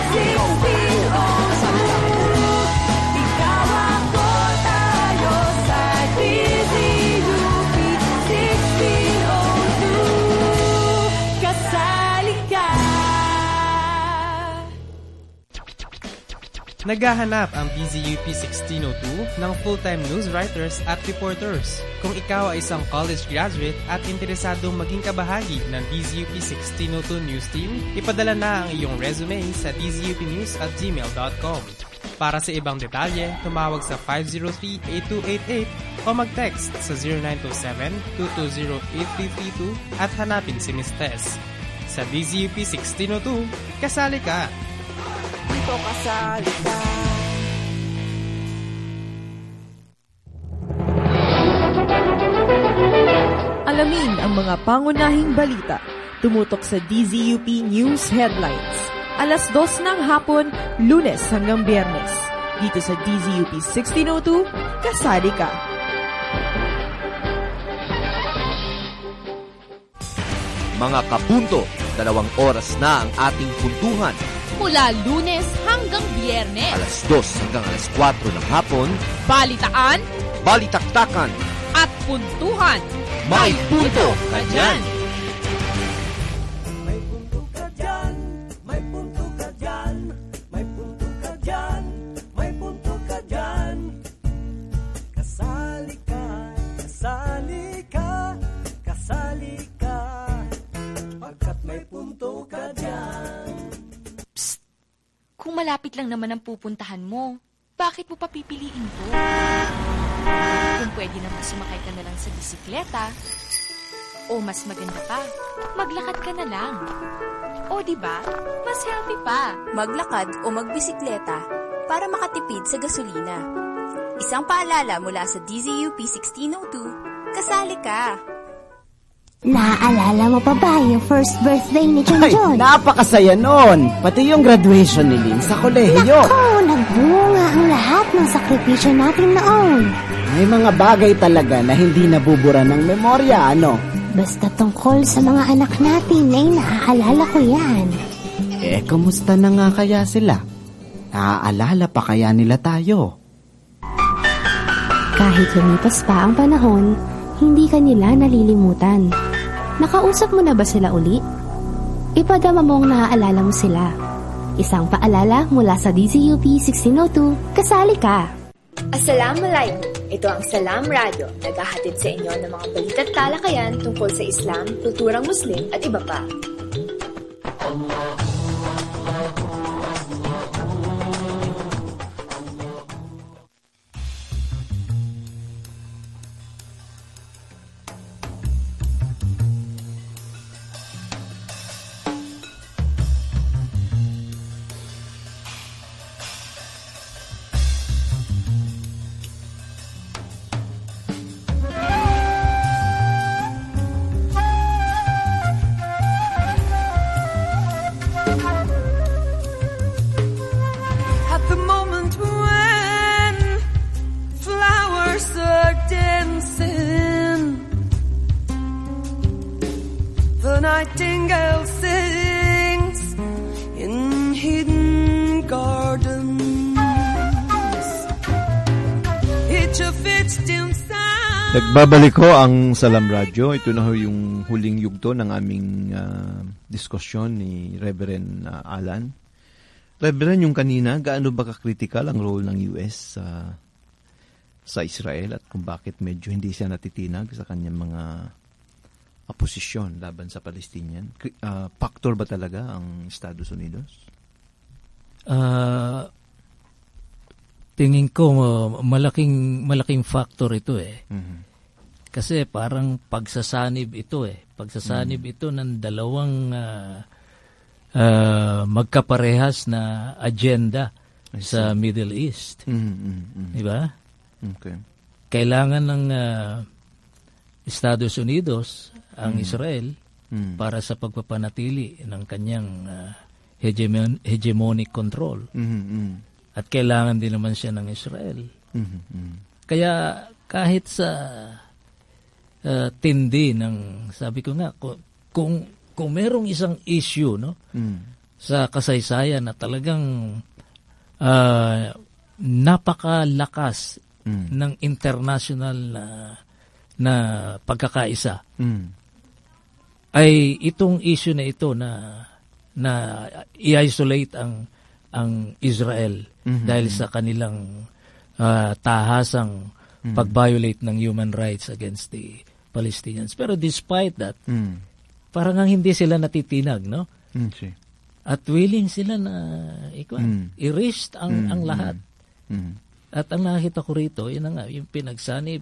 1602. Ikaw ako, tayo sa DZUP 1602. Kasali ka. Naghahanap ang DZUP 1602 ng full-time news writers at reporters. Kung ikaw ay isang college graduate at interesadong maging kabahagi ng DZUP 1602 news team, ipadala na ang iyong resume sa dzupnews@gmail.com. Para sa ibang detalye, tumawag sa 503-8288 o mag-text sa 0927-220-8332 at hanapin si Ms. Tess. Sa DZUP 1602, kasali ka! Dito kasali ka. Alamin ang mga pangunahing balita. Tumutok sa DZUP News Headlines. Alas 2 ng hapon, Lunes hanggang Biyernes. Dito sa DZUP 1602, kasali ka. Mga kapunto, 2 oras na ang ating puntuhan. Mula Lunes hanggang Biyernes. Alas 2 hanggang alas 4 ng hapon. Balitaan, balitaktakan, at puntuhan. May punto ka dyan! May punto ka dyan, may punto ka dyan, may punto ka dyan, may punto ka dyan. Kasali ka, kasali ka, kasali ka, pagkat may punto ka dyan. Kung malapit lang naman ang pupuntahan mo, bakit mo papipiliin ko? Kung pwede naman sumakay ka na lang sa bisikleta, o mas maganda pa, maglakad ka na lang. O diba, mas healthy pa. Maglakad o magbisikleta para makatipid sa gasolina. Isang paalala mula sa DZUP 1602, kasali ka! Naaalala mo pa ba yung first birthday ni John John? Ay, napakasaya nun! Pati yung graduation ni Lynn sa kolehiyo. Naku, nagbunga ang lahat ng sakripisyo natin noon. May mga bagay talaga na hindi nabubura ng memorya, ano? Basta tungkol sa mga anak natin, naaalala ko yan. Kumusta na nga kaya sila? Naaalala pa kaya nila tayo? Kahit lumipas pa ang panahon, hindi ka nila nalilimutan. Nakausap mo na ba sila uli? Ipadama mong naaalala mo sila. Isang paalala mula sa DZUP 1602, kasali ka! Assalamualaikum! Ito ang Salam Radio, naghahatid sa inyo ng mga balita at talakayan tungkol sa Islam, kulturang Muslim at iba pa. Nightingale sings in hidden gardens. Each of its dim sounds. Nagbabalik ko ang Salam Radio. Ito na ho yung huling yugto ng aming diskusyon ni Reverend Alan. Reverend, yung kanina, gaano ba ka-critical ang role ng US sa Israel at kung bakit medyo hindi siya natitinag sa kanyang mga oposisyon laban sa Palestinian? Factor ba talaga ang Estados Unidos? Tingin ko malaking factor ito eh. Mm-hmm. Kasi parang pagsasanib ito eh. Pagsasanib ito ng dalawang magkaparehas na agenda sa Middle East. Mm-hmm. Diba? Okay. Kailangan ng Estados Unidos ang Israel para sa pagpapanatili ng kanyang hegemonic control. At kailangan din naman siya ng Israel. Kaya kahit sa tindi ng, sabi ko nga, kung merong isang issue sa kasaysayan na talagang napakalakas ng international na pagkakaisa, ay itong issue na ito na i-isolate ang ang Israel dahil sa kanilang tahasang pag-violate ng human rights against the Palestinians. Pero despite that, parang hindi sila natitinag, no? At willing sila na erase ang lahat. At ang nakita ko rito, yun nga, yung pinagsanib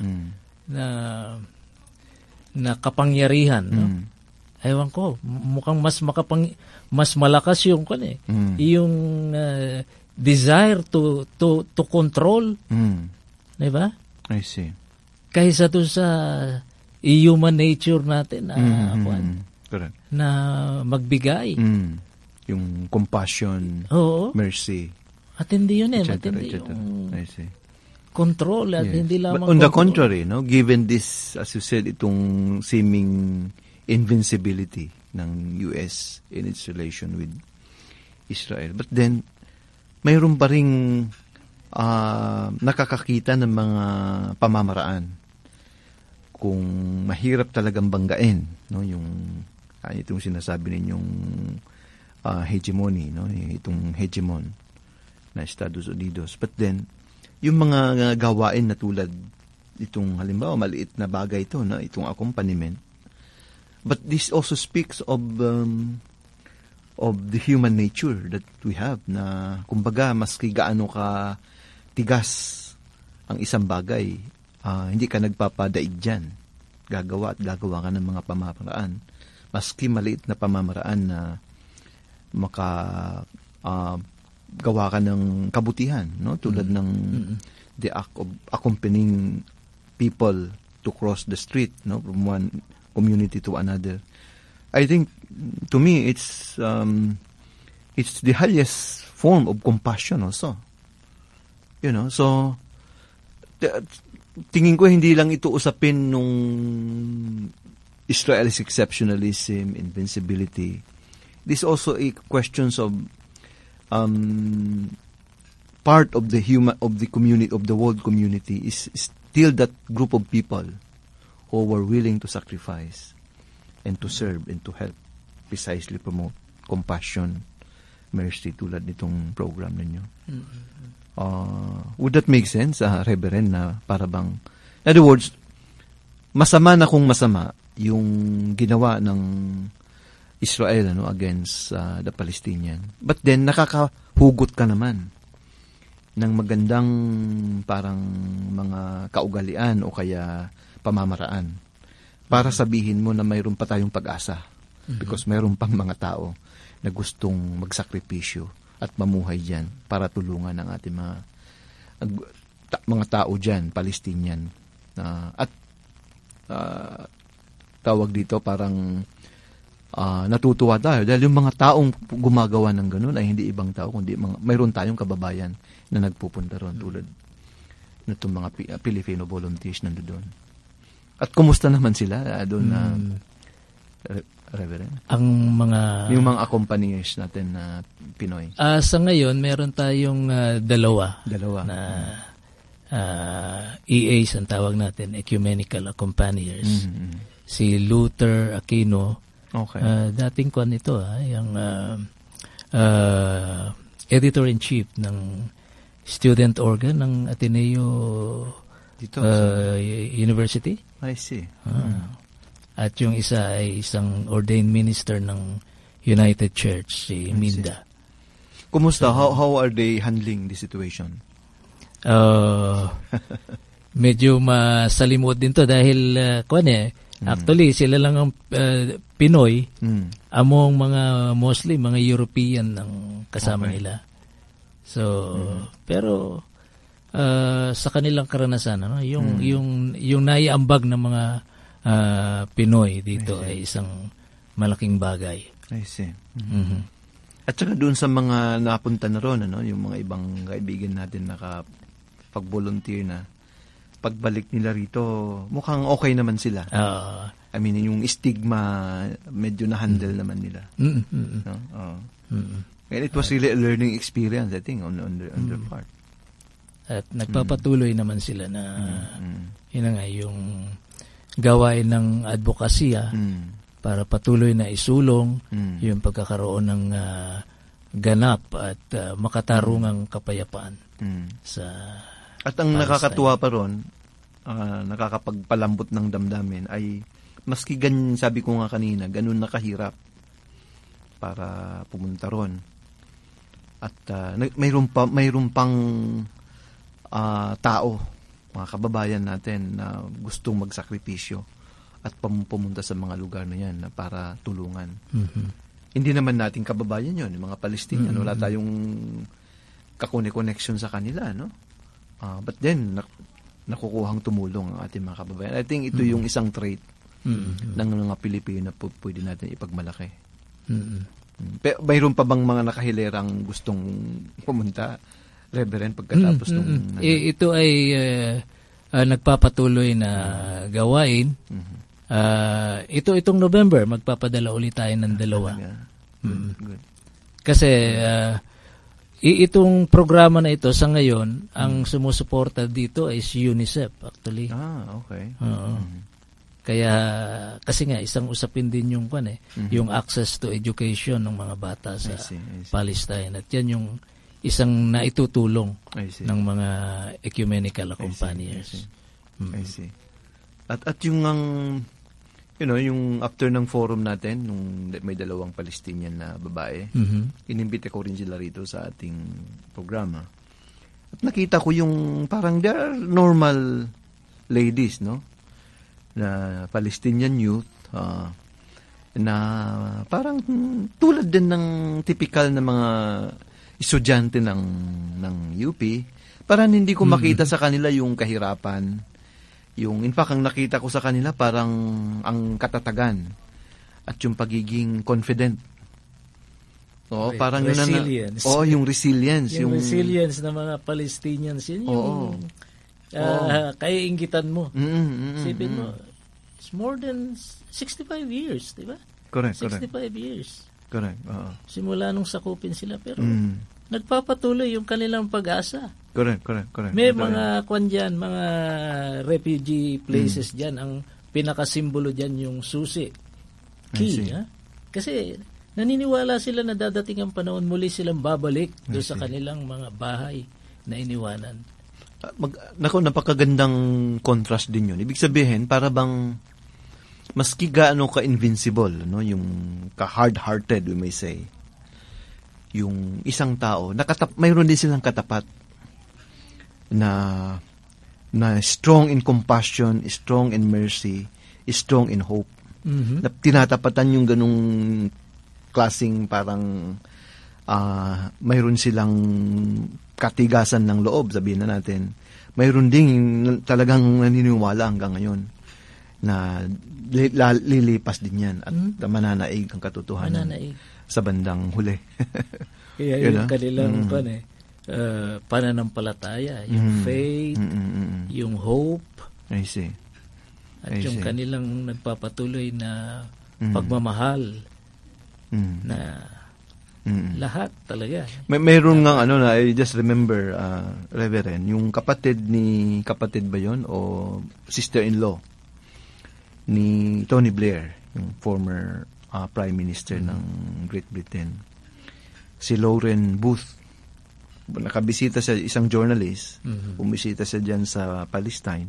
na kapangyarihan, no? Ewan ko, mukhang mas malakas yung yung desire to control. Di ba? I see. Kaysa doon sa human nature natin correct. Na magbigay. Yung compassion, mercy. At hindi yun matindi yung I see. control at hindi lamang But on the control. contrary, no, given this, as you said, itong seeming invincibility ng US in its relation with Israel. But then, mayroon pa ring nakakakita ng mga pamamaraan kung mahirap talagang banggain, no, yung itong sinasabi ninyong hegemony, no, itong hegemon na Estados Unidos. But then, yung mga gawain na tulad itong halimbawa maliit na bagay ito, na itong accompaniment. But this also speaks of the human nature that we have, na kumbaga maski gaano ka tigas ang isang bagay, hindi ka nagpapadaig dyan. Gagawa ka ng mga pamamaraan. Maski maliit na pamamaraan na gawa ka ng kabutihan, no? Tulad ng the act of accompanying people to cross the street, no, from one community to another. I think, to me, it's the highest form of compassion also. You know, so tingin ko hindi lang ito usapin nung Israel's exceptionalism, invincibility. This also a questions of part of the community, of the world community, is still that group of people who were willing to sacrifice and to serve and to help precisely promote compassion, mercy, tulad nitong program ninyo. Would that make sense, Reverend, na para bang, in other words, masama na kung masama yung ginawa ng Israel against the Palestinian. But then, nakakahugot ka naman ng magandang parang mga kaugalian o kaya pamamaraan para sabihin mo na mayroon pa tayong pag-asa. Because mayroon pang mga tao na gustong magsakripisyo at mamuhay dyan para tulungan ang ating mga tao dyan, Palestinian. At tawag dito parang natutuwa tayo dahil yung mga taong gumagawa ng ganun ay hindi ibang tao kundi mayroon tayong kababayan na nagpupunta ron tulad nitong mga Filipino volunteers nandoon. At kumusta naman sila doon na Reverend? Yung mga accompaniers natin na Pinoy. Sa ngayon, meron tayong dalawa na EAs ang tawag natin, Ecumenical Accompaniers. Si Luther Aquino, dating kuwan ito, yung editor-in-chief ng student organ ng Ateneo University. I see. At yung isa ay isang ordained minister ng United Church, si Minda. Kumusta? How are they handling the situation? Medyo masalimot din to dahil actually sila lang ang Pinoy among mga mostly mga European ang kasama nila. So pero sa kanilang karanasan yung naiambag ng mga Pinoy dito ay isang malaking bagay. I see. At saka doon sa mga napunta na ron, yung mga ibang kaibigan natin nakapag-volunteer na, pagbalik nila rito, mukhang okay naman sila. I mean, yung stigma, medyo na-handle naman nila. And it was really a learning experience, I think, on their part. At nagpapatuloy naman sila na yun nga, yung gawain ng advokasya para patuloy na isulong yung pagkakaroon ng ganap at makatarungang kapayapaan sa At ang nakakatuwa pa ron, nakakapagpalambot ng damdamin ay maski sabi ko nga kanina, ganun nakahirap para pumunta ron. At mayroon pang tao, mga kababayan natin na gustong magsakripisyo at pumunta sa mga lugar na yan para tulungan. Hindi naman nating kababayan yon, yung mga Palestinian. Wala tayong connection sa kanila, no? But then, nakukuhang tumulong ang ating mga kababayan. I think ito yung isang trait ng mga Pilipino na pwede natin ipagmalaki. Pero mayroon pa bang mga nakahilerang gustong pumunta, Reverend, pagkatapos nung... Ito ay nagpapatuloy na gawain. Itong November, magpapadala ulit tayo ng 2. Good. Kasi itong programa na ito sa ngayon, ang sumusuporta dito is UNICEF actually. Okay. Kaya kasi nga isang usapin din yung yung access to education ng mga bata sa I see. Palestine, at yan yung isang naitutulong ng mga ecumenical accompaniers. I see. At yung yung after ng forum natin, nung may 2 Palestinian na babae, inimbita ko rin sila rito sa ating programa. At nakita ko yung parang they are normal ladies, no? Na Palestinian youth, na parang tulad din ng typical na mga estudyante ng UP. Parang hindi ko makita sa kanila yung kahirapan. In fact, ang nakita ko sa kanila parang ang katatagan at yung pagiging confident. Parang resilience. Yung resilience. Yung resilience ng mga Palestinians. Yun yung kaiinggitan mo. Sipin mo, it's more than 65 years, di ba? Correct. 65 years. Correct. Simula nung sakupin sila, pero nagpapatuloy yung kanilang pag-asa. Correct. May mga mga refugee places dyan. Ang pinakasimbolo dyan yung susi. Key. Kasi naniniwala sila na dadating ang panahon, muli silang babalik doon sa kanilang mga bahay na iniwanan. Napakagandang contrast din yun. Ibig sabihin, para bang maski gaano ka-invincible, no? Yung ka-hard-hearted, we may say, yung isang tao, mayroon din silang katapat na strong in compassion, strong in mercy, strong in hope. Na tinatapatan yung ganung klaseng parang mayroon silang katigasan ng loob, sabihin na natin. Mayroon ding talagang naniniwala hanggang ngayon na lilipas din yan at mananaig ang katotohanan sa bandang huli. Kaya yung kanilang pananampalataya, yung faith, yung hope, I see. at yung kanilang nagpapatuloy na pagmamahal na lahat talaga. Mayroon nga na I just remember, Reverend, yung kapatid ba yon o sister-in-law ni Tony Blair, yung former Prime Minister ng Great Britain, si Lauren Booth. Nakabisita sa isang journalist, bumisita siya dyan sa Palestine.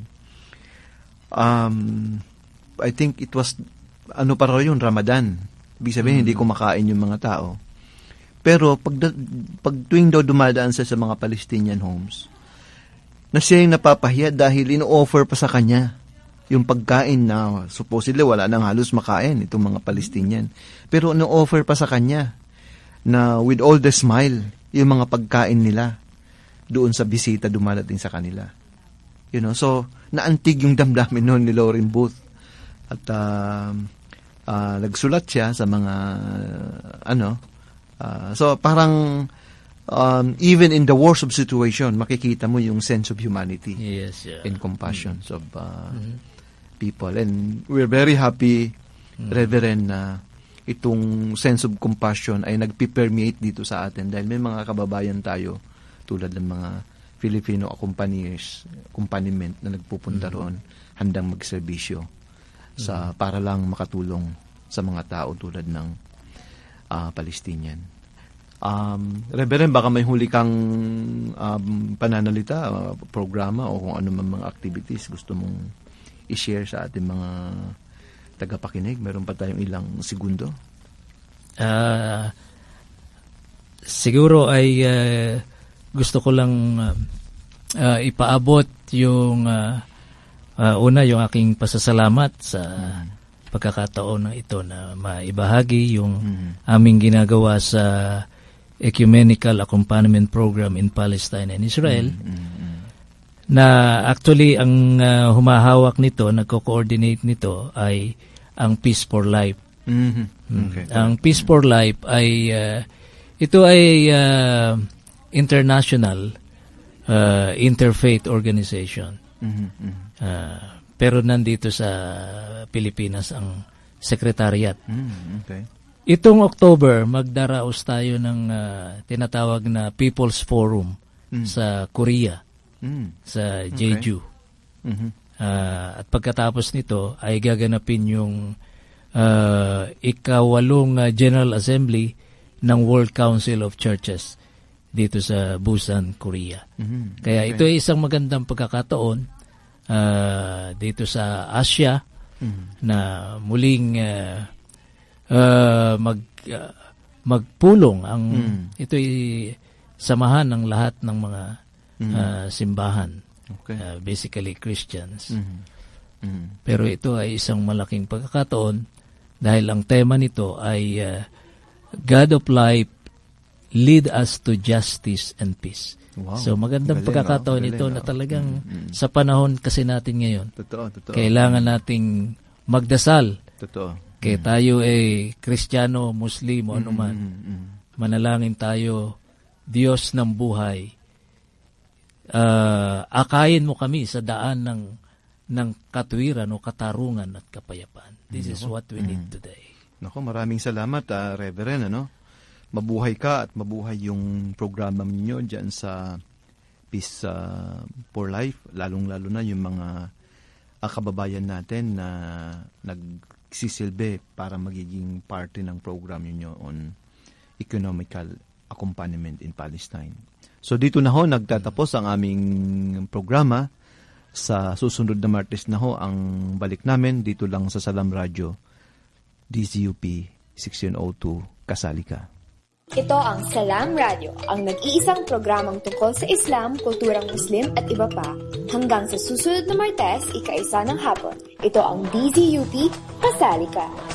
I think it was, Ramadan. Ibig sabihin, hindi kumakain yung mga tao. Pero pag tuwing daw dumadaan sa mga Palestinian homes, na siya yung napapahiya dahil ino-offer pa sa kanya yung pagkain na supposedly wala nang halos makain itong mga Palestinian. Pero ino-offer pa sa kanya na with all the smile, yung mga pagkain nila doon sa bisita dumadating sa kanila. So naantig yung damdamin noon ni Lauren Booth. At nagsulat siya sa mga so parang even in the worst of situation, makikita mo yung sense of humanity and compassion of people. And we're very happy, Reverend, na itong sense of compassion ay nagpipermeate dito sa atin dahil may mga kababayan tayo tulad ng mga Filipino accompaniment na nagpupunta roon handang magserbisyo para lang makatulong sa mga tao tulad ng Palestinian. Reverend, baka may huli kang pananalita, programa o kung ano man mga activities gusto mong i-share sa ating mga tagapakinig. Meron pa tayong ilang segundo. Siguro ay gusto ko lang ipaabot yung una, yung aking pasasalamat sa pagkakataon na ito na maibahagi yung aming ginagawa sa Ecumenical Accompaniment Program in Palestine and Israel. Na actually ang humahawak nito, nagko-coordinate nito ay ang Peace for Life. Okay. Ang Peace for Life ay ito ay international interfaith organization. Pero nandito sa Pilipinas ang secretariat. Okay. Itong October, magdaraos tayo ng tinatawag na People's Forum sa Korea, sa Jeju. At pagkatapos nito ay gaganapin yung ikawalong General Assembly ng World Council of Churches dito sa Busan, Korea. Kaya ito ay isang magandang pagkakataon dito sa Asia na muling magpulong ang ito'y samahan ng lahat ng mga simbahan, basically Christians. Pero ito ay isang malaking pagkakataon dahil ang tema nito ay God of Life, lead us to justice and peace. Wow. So magandang pagkakataon ito na talagang sa panahon kasi natin ngayon. Totoo. Kailangan nating magdasal. Totoo. Kaya tayo ay Kristiyano, Muslim o anuman. Manalangin tayo, Diyos ng buhay. Akayin mo kami sa daan ng katuwiran o katarungan at kapayapaan. This is what we need today. Nako, maraming salamat, Reverend. Mabuhay ka at mabuhay yung programa ninyo dyan sa Peace for Life, lalong-lalo na yung mga kababayan natin na nagsisilbi para magiging parte ng program niyo on economical accompaniment in Palestine. So dito na ho nagtatapos ang aming programa. Sa susunod na Martes na ho ang balik namin dito lang sa Salam Radio, DZUP 1602, Kasali Ka. Ito ang Salam Radio, ang nag-iisang programang tungkol sa Islam, kulturang Muslim at iba pa. Hanggang sa susunod na Martes, ika-1 ng hapon. Ito ang DZUP, Kasali Ka.